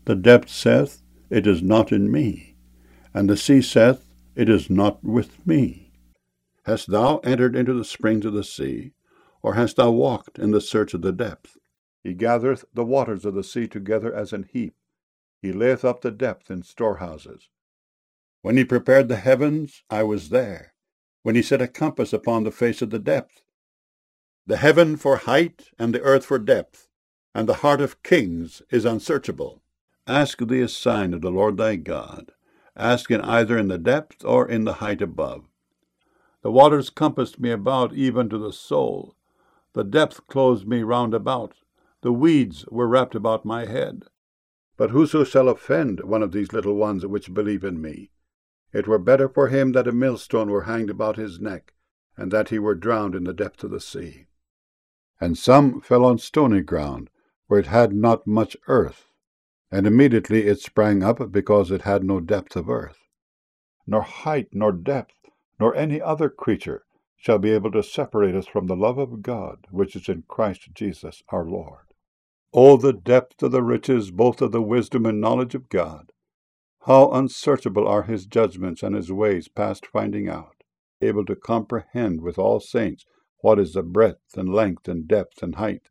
The depth saith, It is not in me. And the sea saith, It is not with me. Hast thou entered into the springs of the sea, or hast thou walked in the search of the depth? He gathereth the waters of the sea together as an heap. He layeth up the depth in storehouses. When he prepared the heavens, I was there. When he set a compass upon the face of the depth. The heaven for height, and the earth for depth, and the heart of kings is unsearchable. Ask thee a sign of the Lord thy God. Ask it either in the depth or in the height above. The waters compassed me about even to the soul. The depth closed me round about. The weeds were wrapped about my head. But whoso shall offend one of these little ones which believe in me, it were better for him that a millstone were hanged about his neck, and that he were drowned in the depth of the sea. And some fell on stony ground, where it had not much earth, and immediately it sprang up, because it had no depth of earth. Nor height, nor depth, nor any other creature shall be able to separate us from the love of God, which is in Christ Jesus our Lord. O the depth of the riches both of the wisdom and knowledge of God! How unsearchable are his judgments, and his ways past finding out, able to comprehend with all saints what is the breadth and length and depth and height,